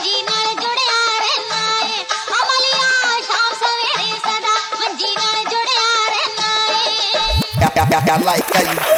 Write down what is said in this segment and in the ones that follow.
ਮੰਜੀ ਨਾਲ ਜੁੜਿਆ ਰਹਿਣਾ ਏ ਅਮਲੀਆ ਸ਼ਾਮ ਸਵੇਰੇ ਸਦਾ ਮੰਜੀ ਨਾਲ ਜੁੜਿਆ ਰਹਿਣਾ ਏ I like that you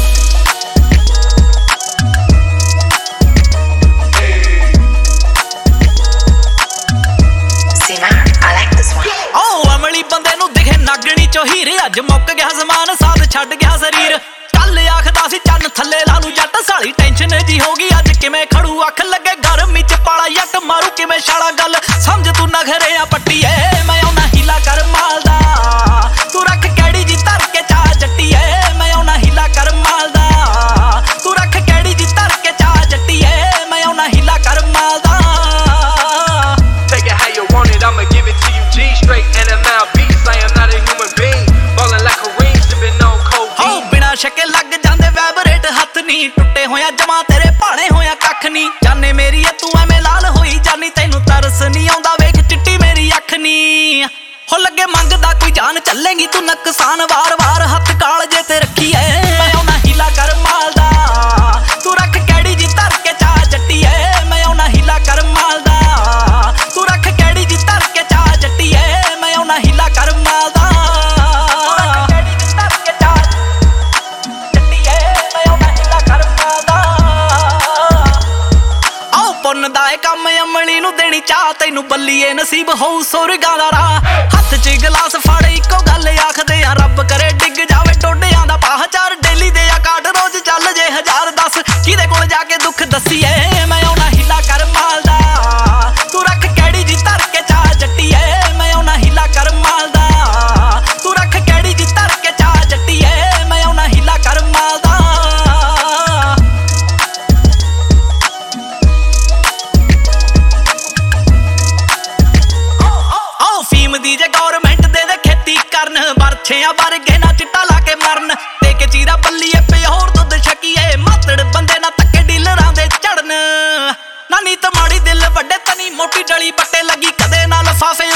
ਬੰਦੇ ਨੂੰ ਦਿਖੇ ਨਾਗਣੀ ਚੋਂ ਹੀਰੇ ਅੱਜ ਮੁੱਕ ਗਿਆ ਜ਼ਮਾਨ ਸਾਥ ਛੱਡ ਗਿਆ ਸਰੀਰ ਕੱਲ ਆਖਦਾ ਸੀ ਚੰਨ ਥੱਲੇ ਲਾ ਨੂੰ ਜੱਟ ਸਾਲੀ ਟੈਨਸ਼ਨ ਜੀ ਹੋ ਗਈ ਅੱਜ ਕਿਵੇਂ ਖੜੂ ਅੱਖ ਲੱਗੇ ਗਰਮੀ ਚ ਪਾਲਾ ਜੱਟ ਮਾਰੂ ਕਿਵੇਂ ਛਾਲਾ ਗੱਲ ਸਮਝ ਤੂੰ ਨਖਰੇ ਆ ਪੱਟੀਏ ਮੈਂ ਆਉਣਾ ਹੀਲਾ ਕਰ ਮਾਲ ਦਾ ਤੂੰ ਰੱਖ ਕਿਹੜੀ ਜੀ ਧਰ ਕੇ ਚਾਹ ਜੱਟੀਏ ਮੈਂ ਆਉਣਾ ਹੀਲਾ ਕਰ ਮਾਲ ਦਾ ਤੂੰ ਰੱਖ ਕਿਹੜੀ ਜੀ ਧਰ ਕੇ ਚਾਹ ਜੱਟੀਏ ਮੈਂ ਆਉਣਾ ਹੀਲਾ ਕਰ ਮਾਲ ਦਾ Take it how you want it, I'ma give it to you G straight NML beats, I am not a human being Ballin' like Kareem, sippin' on codeine ਹੋ ਬਿਨਾ ਸ਼ੱਕੇ ਲੱਗ ਜਾਂਦੇ ਵੈਬਰੇਟ ਹੱਥ ਨੀ ਟੁੱਟੇ ਹੋਇਆ ਜਮਾ ਤੇਰੇ ਭਾਣੇ ਹੋਇਆ ਕੱਖ ਨੀ ਜਾਨੇ ਮੇਰੀ ਐ ਤੂੰ ਐਵੇਂ ਲਾਲ ਹੋਈ ਜਾਨੀ ਤੈਨੂੰ ਤਰਸ ਨੀ ਆਉਂਦਾ ਵੇਖ ਚਿੱਟੀ ਮੇਰੀ ਅੱਖ ਨੀ ਹੋ ਲੱਗੇ ਮੰਗਦਾ ਕੋਈ ਜਾਨ ਚੱਲੇਗੀ ਤੂੰ ਨੁਕਸਾਨ ਵਾਰ-ਵਾਰ ਹੱਥ ਕਾਲ ਜੇ ਤੇ ਰੱਖੀ ਐ ਮੈਂ ਆਉਣਾ ਹੀਲਾ ਕਰ ਮਾਲ ਦਾ ਤੂੰ ਰੱਖ ਕਿਹੜੀ ਜੀ ਧਰ ਕੇ ਚਾਹ ਜੱਟੀਏ ਮੈਂ ਆਉਣਾ ਹੀਲਾ ਕਰ ਮਾਲ ਦਾ ਤੂੰ ਰੱਖ ਕਿਹੜੀ ਜੀ ਧਰ ਕੇ ਚਾਹ ਜੱਟੀਏ ਮੈਂ ਆਉਣਾ ਹੀਲਾ ਕਰ ਮਾਲ ਦਾ ਪੁੰਨ ਦਾ ਏ ਕੰਮ ਅਮਲੀ ਨੂੰ ਦੇਣੀ ਚਾਹ ਤੈਨੂੰ ਬੱਲੀਏ ਨਸੀਬ ਹੋਊ ਸੁਰਗਾਂ ਦਾ ਰਾਹ ਹੱਥ 'ਚ ਗਲਾਸ ਫੜ ਇੱਕੋ ਗੱਲ ਆਖਦੇ ਆ ਰੱਬ ਕਰੇ ਡਿੱਗ ਜਾਵੇ ਟੋਡਿਆਂ ਦਾ ਪਾਹ ਚਾਰ ਡੇਲੀ ਦੇ ਆ ਕਾਟ ਰੋਜ਼ ਚੱਲ ਜੇ 1000 10 ਕਿਹਦੇ ਕੋਲ ਜਾ ਕੇ ਦੁੱਖ ਦੱਸੀਏ ਮੈਂ ਆਉਣਾ ਹੀਲਾ ਕਰ ਮਾਲ ਦਾ ਤੂੰ ਰੱਖ ਕਿਹੜੀ ਜੀ ਧਰ ਕੇ ਚਾਹ ਜੱਟੀਏ ਮੈਂ ਆਉਣਾ ਹੀਲਾ ਕਰ ਮਾਲ ਦਾ ਤੂੰ ਰੱਖ ਕਿਹੜੀ ਜੀ ਧਰ ਕੇ ਚਾਹ ਜੱਟੀਏ ਮੈਂ ਆਉਣਾ ਹੀਲਾ ਕਰ ਮਾਲ ਦਾ ਦੀ ਜੇ ਗੌਰਮੈਂਟ ਦੇ ਖੇਤੀ ਕਰਨ ਵਰਛਿਆਂ ਵਰਗੇ ਨਾ ਚਿੱਟਾ ਲਾ ਕੇ ਮਰਨ ਤੇ ਕੇ ਚੀਰਾ ਬੱਲੀਏ ਪੇ ਹੋਰ ਦੁੱਧ ਛਕੀਏ ਮਾਤੜ ਬੰਦੇ ਨਾ ਤੱਕੇ ਡੀਲਰਾਂ ਦੇ ਚੜਨ ਨਾ ਨੀਤ ਮਾੜੀ ਦਿਲ ਵੱਡੇ ਤਨੀ ਮੋਟੀ ਡਲੀ ਬੱਟੇ ਲੱਗੀ ਕਦੇ ਨਾ ਲਫਾਫੇ